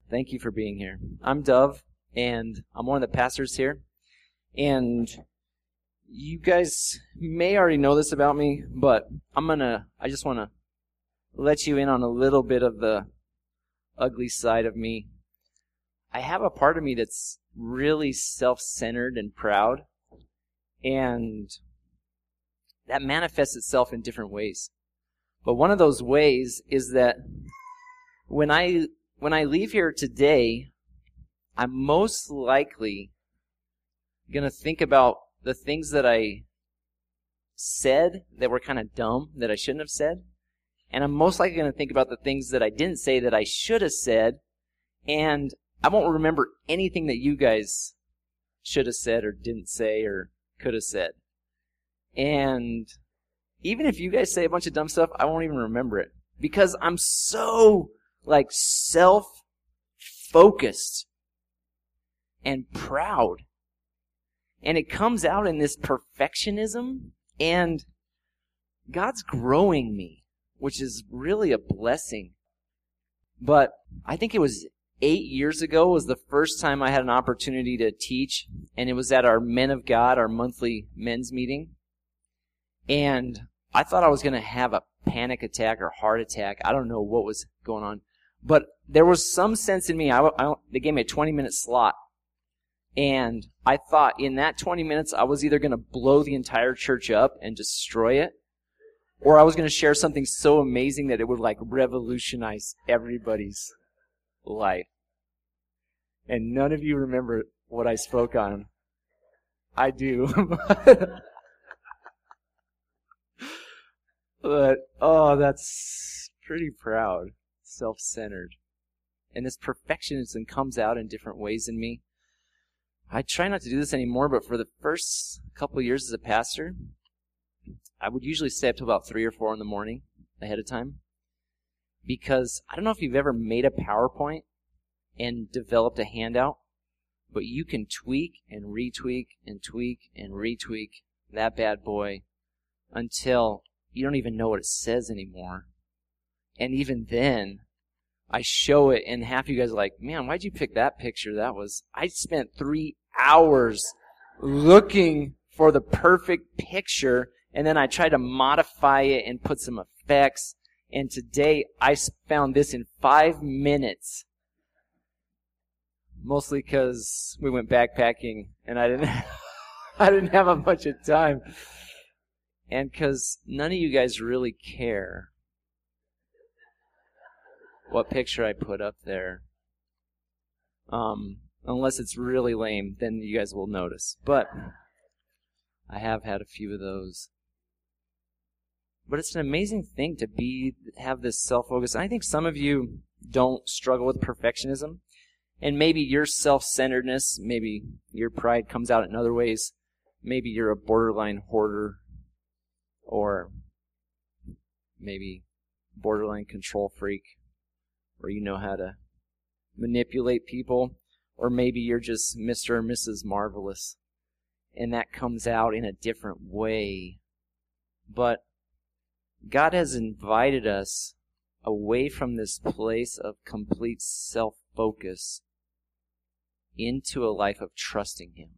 Thank you for being here. I'm Dove, and I'm one of the pastors here. And you guys may already know this about me, but I just want to let you in on a little bit of the ugly side of me. I have a part of me that's really self-centered and proud, and that manifests itself in different ways. But one of those ways is that when I leave here today, I'm most likely going to think about the things that I said that were kind of dumb, that I shouldn't have said. And I'm most likely going to think about the things that I didn't say that I should have said. And I won't remember anything that you guys should have said or didn't say or could have said. And even if you guys say a bunch of dumb stuff, I won't even remember it. Because I'm so self-focused and proud. And it comes out in this perfectionism, and God's growing me, which is really a blessing. But I think it was 8 years ago was the first time I had an opportunity to teach, and it was at our Men of God, our monthly men's meeting. And I thought I was going to have a panic attack or heart attack. I don't know what was going on. But there was some sense in me. They gave me a 20-minute slot. And I thought in that 20 minutes, I was either going to blow the entire church up and destroy it, or I was going to share something so amazing that it would revolutionize everybody's life. And none of you remember what I spoke on. I do. But, that's pretty proud, self-centered. And this perfectionism comes out in different ways in me. I try not to do this anymore, but for the first couple of years as a pastor, I would usually stay up till about 3 or 4 in the morning ahead of time. Because I don't know if you've ever made a PowerPoint and developed a handout, but you can tweak and retweak and tweak and retweak that bad boy until you don't even know what it says anymore. And even then, I show it, and half of you guys are like, man, why'd you pick that picture? I spent 3 hours looking for the perfect picture, and then I tried to modify it and put some effects. And today, I found this in 5 minutes. Mostly because we went backpacking, and I didn't have a bunch of time. And because none of you guys really care what picture I put up there. Unless it's really lame, then you guys will notice. But I have had a few of those. But it's an amazing thing to have this self-focus. I think some of you don't struggle with perfectionism. And maybe your self-centeredness, maybe your pride comes out in other ways. Maybe you're a borderline hoarder. Or maybe borderline control freak, or you know how to manipulate people, or maybe you're just Mr. or Mrs. Marvelous, and that comes out in a different way. But God has invited us away from this place of complete self-focus into a life of trusting Him.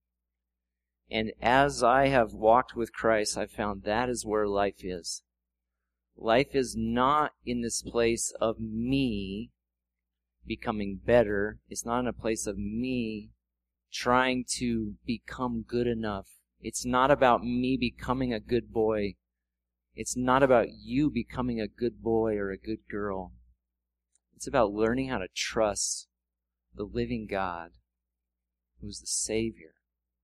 And as I have walked with Christ, I've found that is where life is. Life is not in this place of me becoming better. It's not in a place of me trying to become good enough. It's not about me becoming a good boy. It's not about you becoming a good boy or a good girl. It's about learning how to trust the living God, who's the Savior.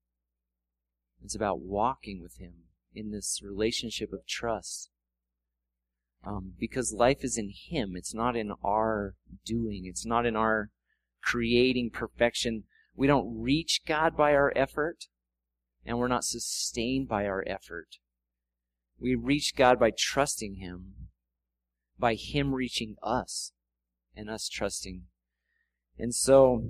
It's about walking with Him in this relationship of trust. Because life is in Him. It's not in our doing. It's not in our creating perfection. We don't reach God by our effort, and we're not sustained by our effort. We reach God by trusting Him, by Him reaching us, and us trusting. And so,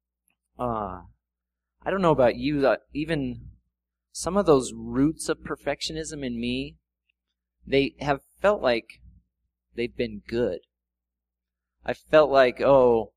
I don't know about you, even some of those roots of perfectionism in me, they have felt like they've been good. I felt like,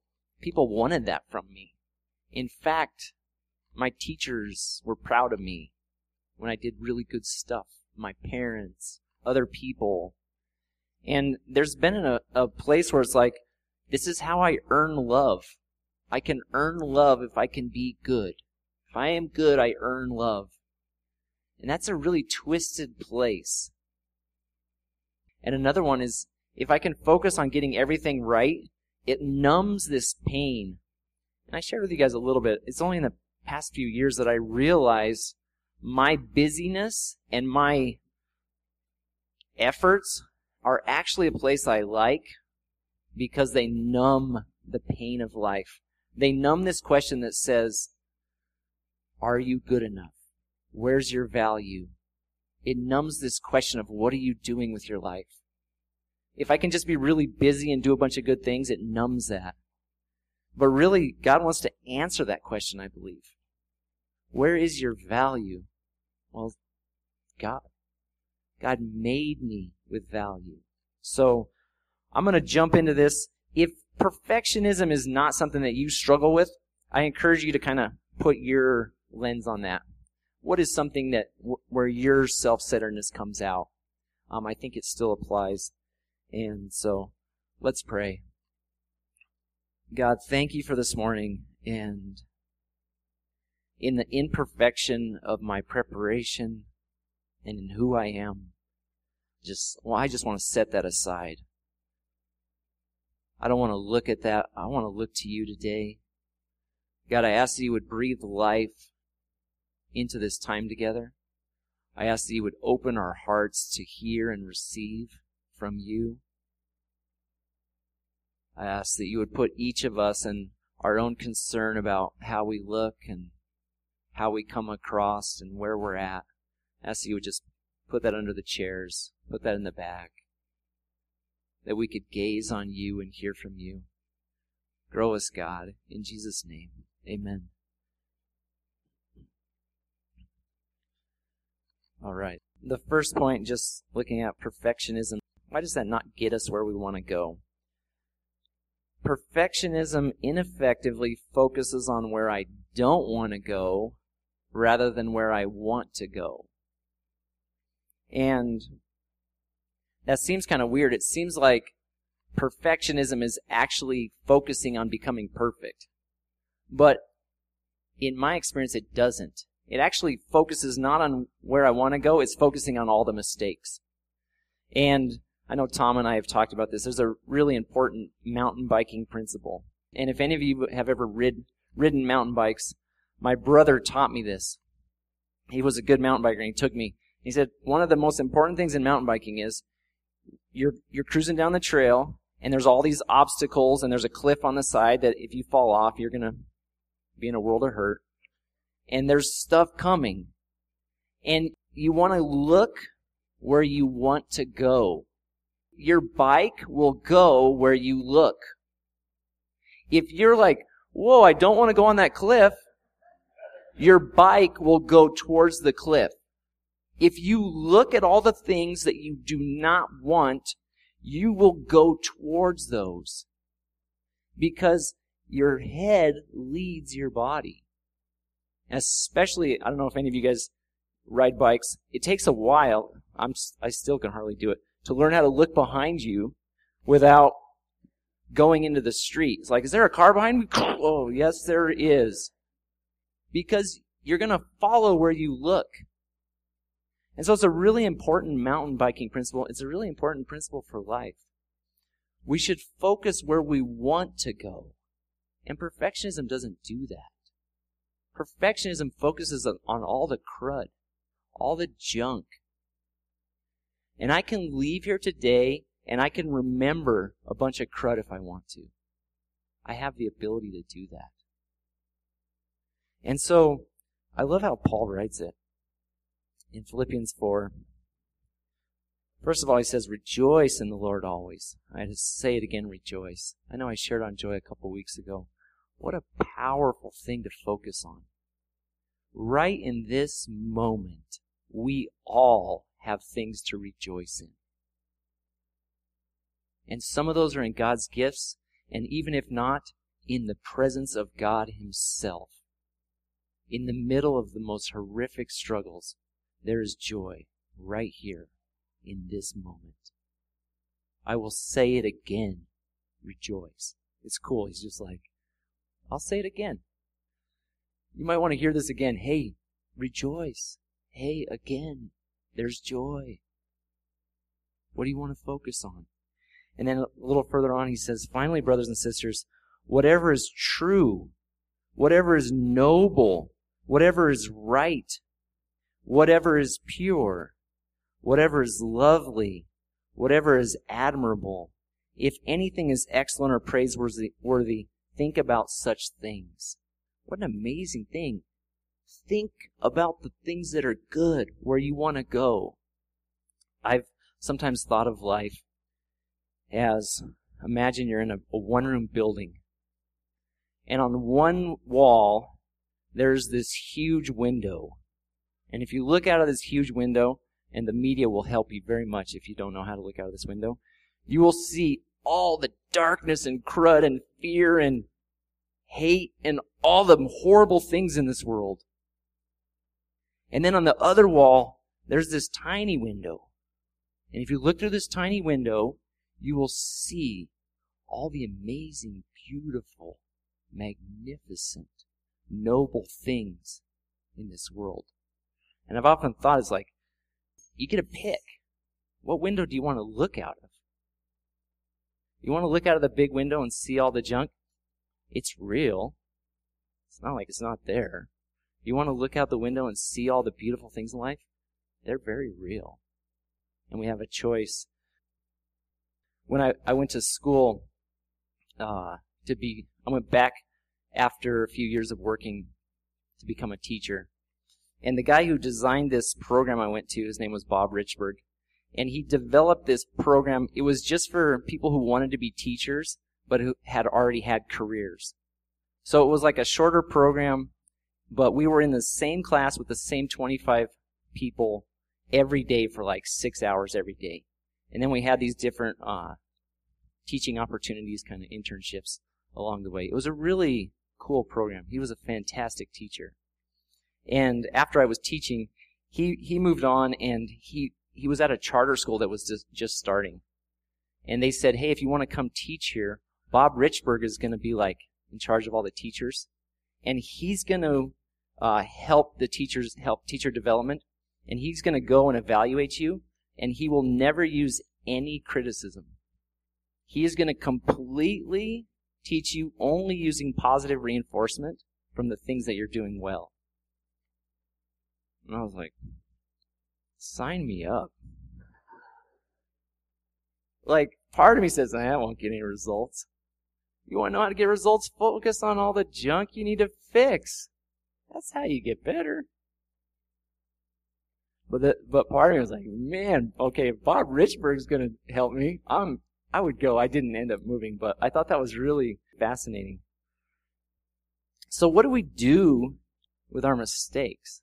People wanted that from me. In fact, my teachers were proud of me when I did really good stuff. My parents, other people. And there's been a place where it's like, this is how I earn love. I can earn love if I can be good. If I am good, I earn love. And that's a really twisted place. And another one is, if I can focus on getting everything right, it numbs this pain. And I shared with you guys a little bit. It's only in the past few years that I realized my busyness and my efforts are actually a place I like because they numb the pain of life. They numb this question that says, are you good enough? Where's your value? It numbs this question of what are you doing with your life? If I can just be really busy and do a bunch of good things, it numbs that. But really, God wants to answer that question, I believe. Where is your value? Well, God. God made me with value. So, I'm going to jump into this. If perfectionism is not something that you struggle with, I encourage you to kind of put your lens on that. What is something that where your self-centeredness comes out? I think it still applies. And so, let's pray. God, thank you for this morning, and in the imperfection of my preparation and in who I am, I just want to set that aside. I don't want to look at that. I want to look to you today. God, I ask that you would breathe life into this time together. I ask that you would open our hearts to hear and receive from you. I ask that you would put each of us in our own concern about how we look and how we come across and where we're at. I ask that you would just put that under the chairs, put that in the back, that we could gaze on you and hear from you. Grow us, God, in Jesus' name. Amen. All right. The first point, just looking at perfectionism, why does that not get us where we want to go? Perfectionism ineffectively focuses on where I don't want to go rather than where I want to go. And that seems kind of weird. It seems like perfectionism is actually focusing on becoming perfect. But in my experience, it doesn't. It actually focuses not on where I want to go, it's focusing on all the mistakes. And I know Tom and I have talked about this. There's a really important mountain biking principle. And if any of you have ever ridden mountain bikes, my brother taught me this. He was a good mountain biker, and he took me. He said, one of the most important things in mountain biking is you're cruising down the trail, and there's all these obstacles, and there's a cliff on the side that if you fall off, you're going to be in a world of hurt. And there's stuff coming. And you want to look where you want to go. Your bike will go where you look. If you're like, whoa, I don't want to go on that cliff, your bike will go towards the cliff. If you look at all the things that you do not want, you will go towards those. Because your head leads your body. Especially, I don't know if any of you guys ride bikes. It takes a while. I still can hardly do it. To learn how to look behind you without going into the street. It's like, is there a car behind me? Oh, yes, there is. Because you're going to follow where you look. And so it's a really important mountain biking principle. It's a really important principle for life. We should focus where we want to go. And perfectionism doesn't do that. Perfectionism focuses on all the crud, all the junk. And I can leave here today and I can remember a bunch of crud if I want to. I have the ability to do that. And so, I love how Paul writes it. In Philippians 4, first of all, he says, rejoice in the Lord always. I just say it again, rejoice. I know I shared on joy a couple weeks ago. What a powerful thing to focus on. Right in this moment, we all have things to rejoice in. And some of those are in God's gifts, and even if not, in the presence of God himself, in the middle of the most horrific struggles, there is joy right here in this moment. I will say it again, rejoice. It's cool. He's just like, I'll say it again. You might want to hear this again. Hey, rejoice. Hey, again, there's joy. What do you want to focus on? And then a little further on, he says, finally, brothers and sisters, whatever is true, whatever is noble, whatever is right, whatever is pure, whatever is lovely, whatever is admirable, if anything is excellent or praiseworthy, think about such things. What an amazing thing. Think about the things that are good, where you want to go. I've sometimes thought of life as, imagine you're in a one-room building. And on one wall, there's this huge window. And if you look out of this huge window, and the media will help you very much if you don't know how to look out of this window, you will see all the darkness and crud and fear and hate and all the horrible things in this world. And then on the other wall, there's this tiny window. And if you look through this tiny window, you will see all the amazing, beautiful, magnificent, noble things in this world. And I've often thought, it's like, you get to pick. What window do you want to look out of? You want to look out of the big window and see all the junk? It's real. It's not like it's not there. You want to look out the window and see all the beautiful things in life? They're very real. And we have a choice. When I went to school I went back after a few years of working to become a teacher. And the guy who designed this program I went to, his name was Bob Richburg. And he developed this program. It was just for people who wanted to be teachers, but who had already had careers. So it was like a shorter program, but we were in the same class with the same 25 people every day for like 6 hours every day. And then we had these different teaching opportunities, kind of internships along the way. It was a really cool program. He was a fantastic teacher. And after I was teaching, he moved on, and he was at a charter school that was just starting. And they said, hey, if you want to come teach here, Bob Richburg is going to be like in charge of all the teachers. And he's going to help teacher development. And he's going to go and evaluate you. And he will never use any criticism. He is going to completely teach you only using positive reinforcement from the things that you're doing well. And I was like, sign me up. Like, part of me says, I won't get any results. You want to know how to get results? Focus on all the junk you need to fix. That's how you get better. But part of me was like, man, okay, if Bob Richburg's going to help me, I would go. I didn't end up moving, but I thought that was really fascinating. So what do we do with our mistakes?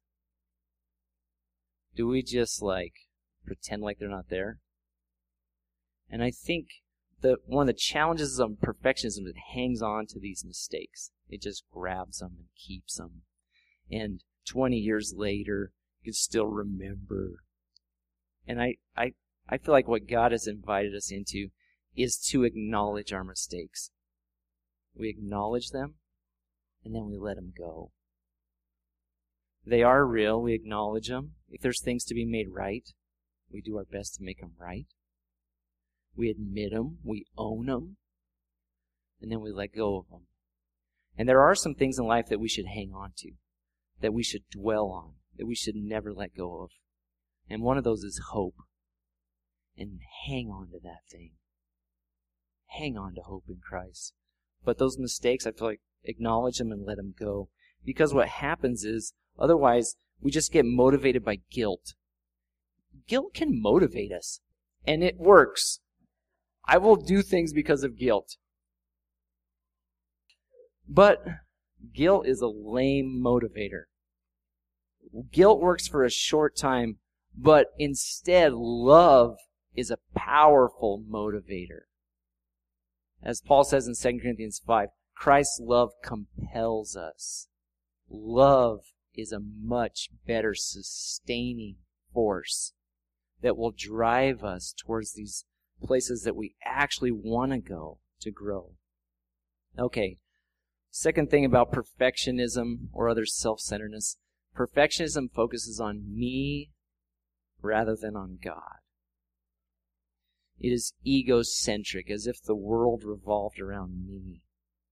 Do we just pretend like they're not there? And I think that one of the challenges of perfectionism is it hangs on to these mistakes. It just grabs them and keeps them. And 20 years later, you can still remember. And I feel like what God has invited us into is to acknowledge our mistakes. We acknowledge them, and then we let them go. They are real. We acknowledge them. If there's things to be made right, we do our best to make them right. We admit them. We own them. And then we let go of them. And there are some things in life that we should hang on to, that we should dwell on, that we should never let go of. And one of those is hope. And hang on to that thing. Hang on to hope in Christ. But those mistakes, I feel like, acknowledge them and let them go. Because what happens is, otherwise, we just get motivated by guilt. Guilt can motivate us. And it works. I will do things because of guilt. But guilt is a lame motivator. Guilt works for a short time, but instead, love is a powerful motivator. As Paul says in 2 Corinthians 5, Christ's love compels us. Love is a much better sustaining force that will drive us towards these places that we actually want to go to grow. Okay, second thing about perfectionism or other self-centeredness. Perfectionism focuses on me rather than on God. It is egocentric, as if the world revolved around me.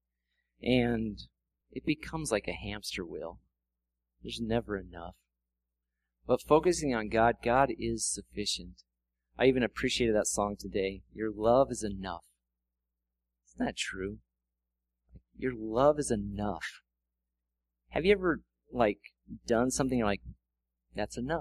And it becomes like a hamster wheel. There's never enough. But focusing on God, God is sufficient. I even appreciated that song today. Your love is enough. Isn't that true? Your love is enough. Have you ever, done something you're like, that's enough?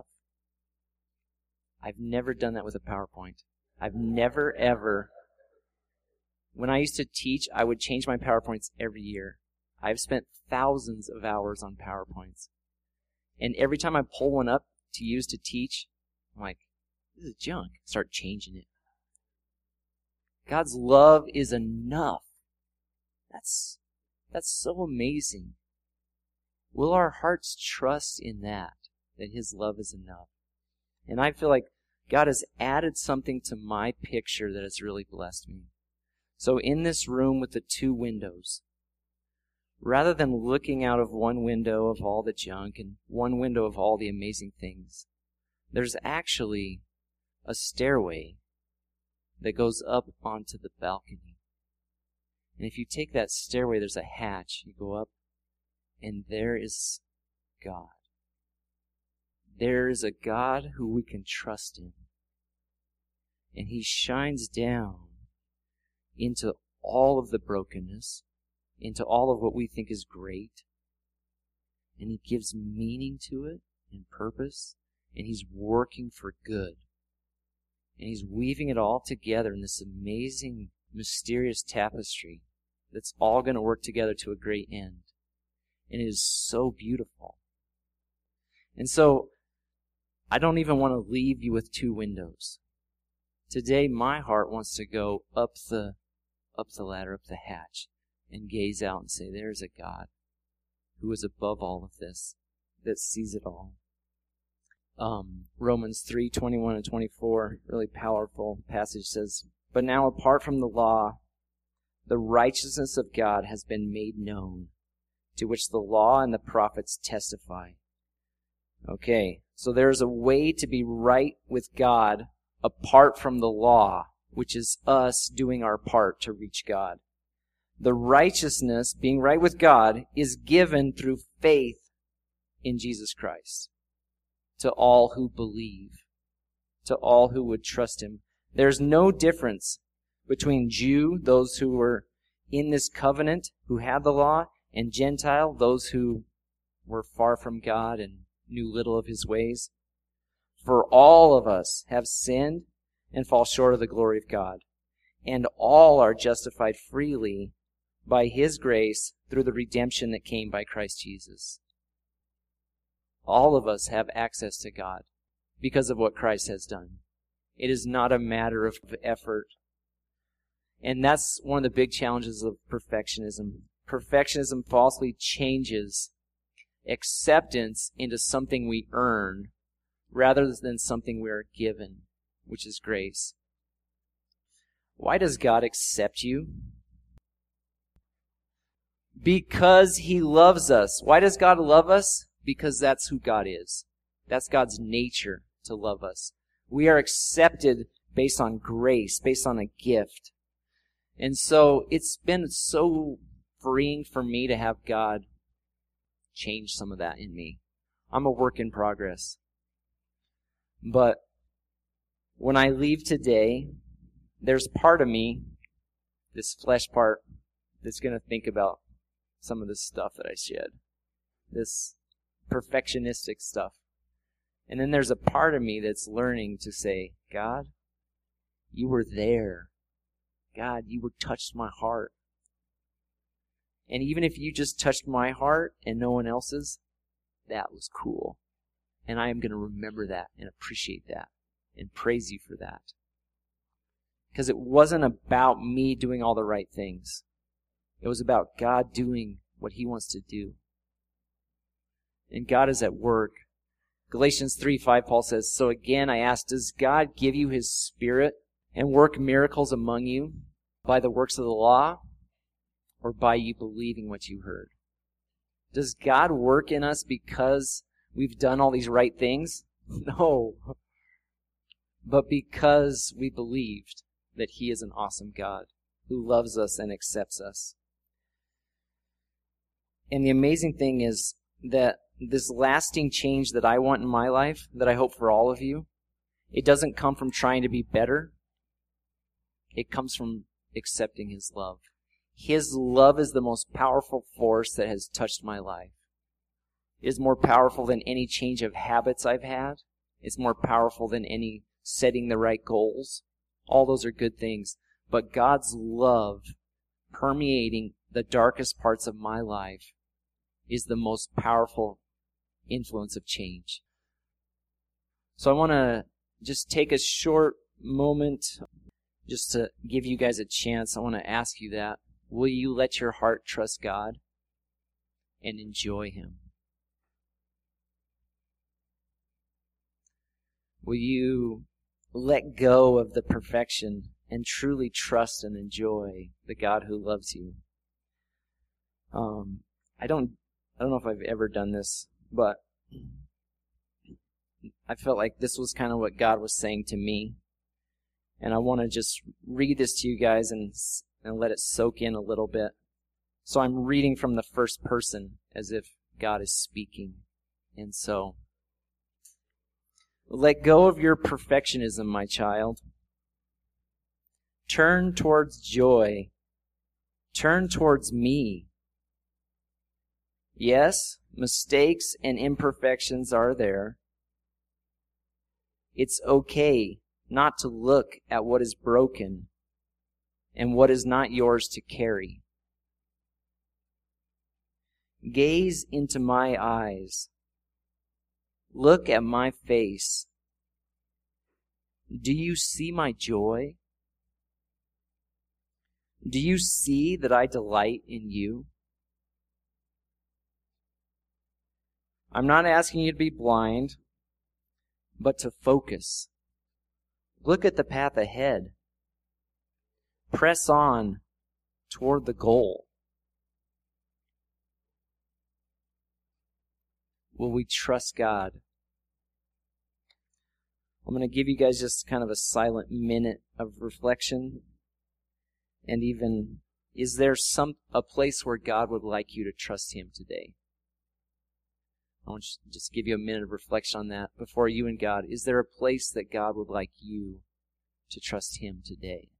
I've never done that with a PowerPoint. I've never, ever. When I used to teach, I would change my PowerPoints every year. I've spent thousands of hours on PowerPoints. And every time I pull one up to use to teach, I'm like, this is junk. Start changing it. God's love is enough. That's so amazing. Will our hearts trust in that His love is enough? And I feel like God has added something to my picture that has really blessed me. So in this room with the 2 windows, rather than looking out of one window of all the junk and one window of all the amazing things, there's actually a stairway that goes up onto the balcony. And if you take that stairway, there's a hatch. You go up, and there is God. There is a God who we can trust in. And He shines down into all of the brokenness, into all of what we think is great. And He gives meaning to it and purpose. And He's working for good. And He's weaving it all together in this amazing, mysterious tapestry that's all going to work together to a great end. And it is so beautiful. And so, I don't even want to leave you with 2 windows. Today, my heart wants to go up the ladder, up the hatch, and gaze out and say, there's a God who is above all of this, that sees it all. Romans 3:21 and 24, really powerful passage, says, but now apart from the law, the righteousness of God has been made known, to which the law and the prophets testify. Okay, so there's a way to be right with God apart from the law, which is us doing our part to reach God. The righteousness, being right with God, is given through faith in Jesus Christ to all who believe, to all who would trust Him. There's no difference between Jew, those who were in this covenant, who had the law, and Gentile, those who were far from God and knew little of His ways. For all of us have sinned and fall short of the glory of God, and all are justified freely by His grace through the redemption that came by Christ Jesus. All of us have access to God because of what Christ has done. It is not a matter of effort. And that's one of the big challenges of perfectionism. Perfectionism falsely changes acceptance into something we earn rather than something we are given, which is grace. Why does God accept you? Because He loves us. Why does God love us? Because that's who God is. That's God's nature to love us. We are accepted based on grace, based on a gift. And so it's been so freeing for me to have God change some of that in me. I'm a work in progress. But when I leave today, there's part of me, this flesh part, that's going to think about some of this stuff that I shed. This perfectionistic stuff. And then there's a part of me that's learning to say, God, you were there. God, you touched my heart. And even if you just touched my heart and no one else's, that was cool. And I am going to remember that and appreciate that and praise you for that. Because it wasn't about me doing all the right things. It was about God doing what he wants to do. And God is at work. Galatians 3:5, Paul says, "So again I ask, does God give you his Spirit and work miracles among you by the works of the law or by you believing what you heard?" Does God work in us because we've done all these right things? No. But because we believed that he is an awesome God who loves us and accepts us. And the amazing thing is that this lasting change that I want in my life, that I hope for all of you, it doesn't come from trying to be better. It comes from accepting his love. His love is the most powerful force that has touched my life. It is more powerful than any change of habits I've had. It's more powerful than any setting the right goals. All those are good things. But God's love permeating the darkest parts of my life is the most powerful influence of change. So I want to just take a short moment just to give you guys a chance. I want to ask you that. Will you let your heart trust God and enjoy him? Will you let go of the perfection and truly trust and enjoy the God who loves you? I don't know if I've ever done this, but I felt like this was kind of what God was saying to me. And I want to just read this to you guys and let it soak in a little bit. So I'm reading from the first person as if God is speaking. And so, let go of your perfectionism, my child. Turn towards joy. Turn towards me. Yes, mistakes and imperfections are there. It's okay not to look at what is broken and what is not yours to carry. Gaze into my eyes. Look at my face. Do you see my joy? Do you see that I delight in you? I'm not asking you to be blind, but to focus. Look at the path ahead. Press on toward the goal. Will we trust God? I'm going to give you guys just kind of a silent minute of reflection. And even, is there a place where God would like you to trust him today? I want to just give you a minute of reflection on that before you and God. Is there a place that God would like you to trust him today?